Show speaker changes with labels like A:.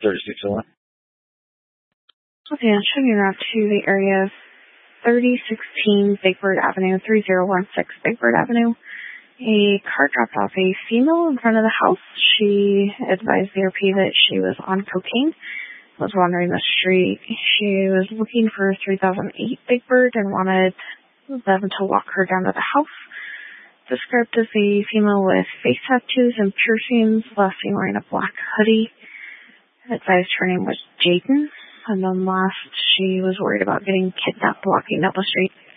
A: 3601.
B: Okay, I'm showing you around to the area of 3016 Big Bird Avenue, 3016 Big Bird Avenue. A car dropped off a female in front of the house. She advised the RP that she was on cocaine, was wandering the street. She was looking for 3008 Big Bird and wanted them to walk her down to the house. Described as a female with face tattoos and piercings, last seen wearing a black hoodie. Advised her name was Jaden. And then last, she was worried about getting kidnapped walking down the street.